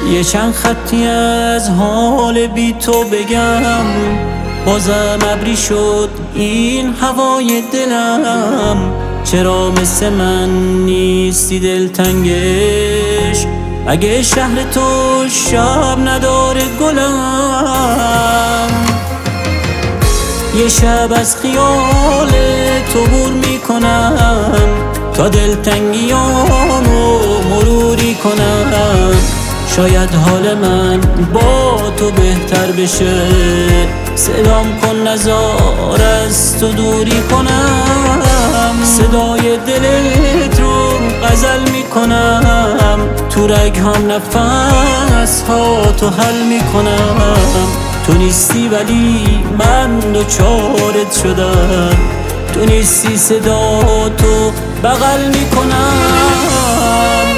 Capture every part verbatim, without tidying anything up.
یه چند خطی از حال بی تو بگم، بازم ابری شد این هوای دلم. چرا مثل من نیستی دلتنگش، اگه شهر تو شب نداره گلم؟ یه شب از خیال تو بور میکنم تا دلتنگیامو مروری کنم. شاید حال من با تو بهتر بشه، صدام کن نزار از تو دوری کنم. صدای دلت رو غزل میکنم، تو رگهام نفس ها تو حل میکنم. تو نیستی ولی من دوچارت شدم، تو نیستی صدا تو بغل میکنم.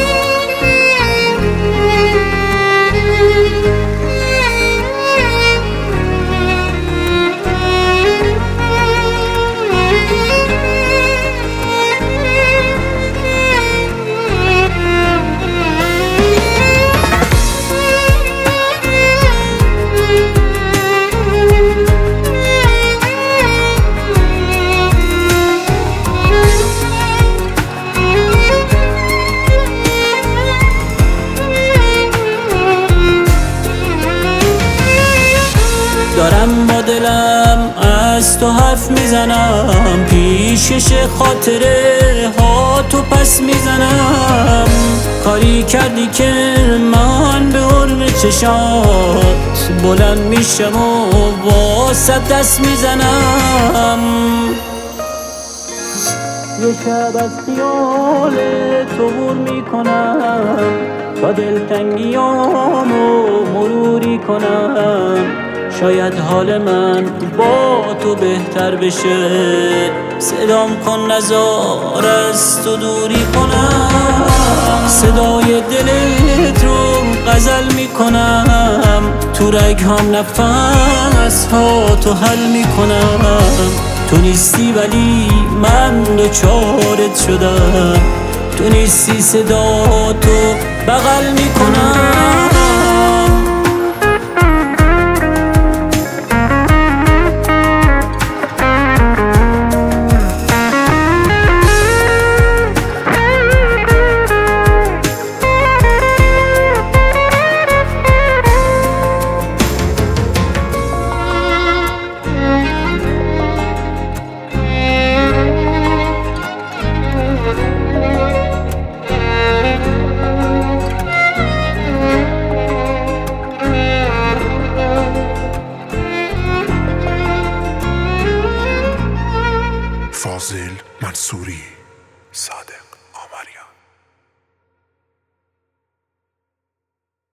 دارم با دلم از تو حرف میزنم، پیشش خاطره ها تو پس میزنم. کاری کردی که من به حرم چشات بلند میشم و واسه دست میزنم. یه شب از خیال تو بور میکنم تا دلتنگیامو مروری کنم. شاید حال من با تو بهتر بشه، صدام کن نزار از تو دوری کنم. صدای دلت رو غزل میکنم، تو رگهام نفس ها تو حل میکنم. تو نیستی ولی من دوچارت شدم، تو نیستی صدا تو بغل میکنم. فاضل منصوری صادق.